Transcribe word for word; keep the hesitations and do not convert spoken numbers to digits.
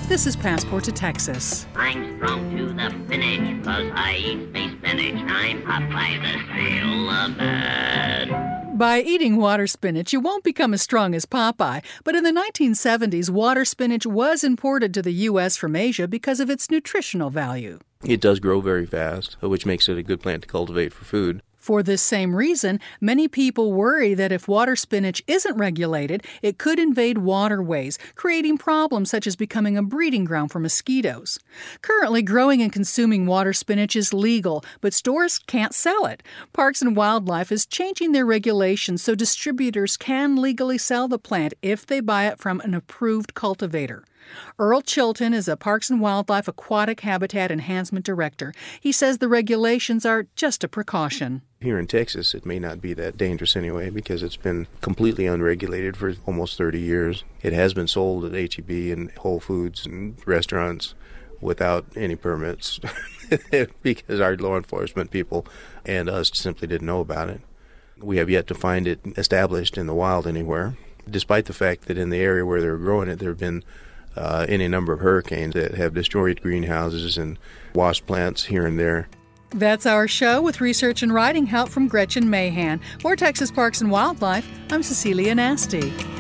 This is Passport to Texas. I'm strong to the finish, 'cause I eat space spinach. I'm Popeye the Sailor Man. By eating water spinach, you won't become as strong as Popeye. But in the nineteen seventies, water spinach was imported to the U S from Asia because of its nutritional value. It does grow very fast, which makes it a good plant to cultivate for food. For this same reason, many people worry that if water spinach isn't regulated, it could invade waterways, creating problems such as becoming a breeding ground for mosquitoes. Currently, growing and consuming water spinach is legal, but stores can't sell it. Parks and Wildlife is changing their regulations so distributors can legally sell the plant if they buy it from an approved cultivator. Earl Chilton is a Parks and Wildlife Aquatic Habitat Enhancement Director. He says the regulations are just a precaution. Here in Texas, it may not be that dangerous anyway because it's been completely unregulated for almost thirty years. It has been sold at H E B and Whole Foods and restaurants without any permits because our law enforcement people and us simply didn't know about it. We have yet to find it established in the wild anywhere, despite the fact that in the area where they're growing it, there have been Uh, any number of hurricanes that have destroyed greenhouses and wasp plants here and there. That's our show with research and writing help from Gretchen Mahan. For Texas Parks and Wildlife, I'm Cecilia Nasty.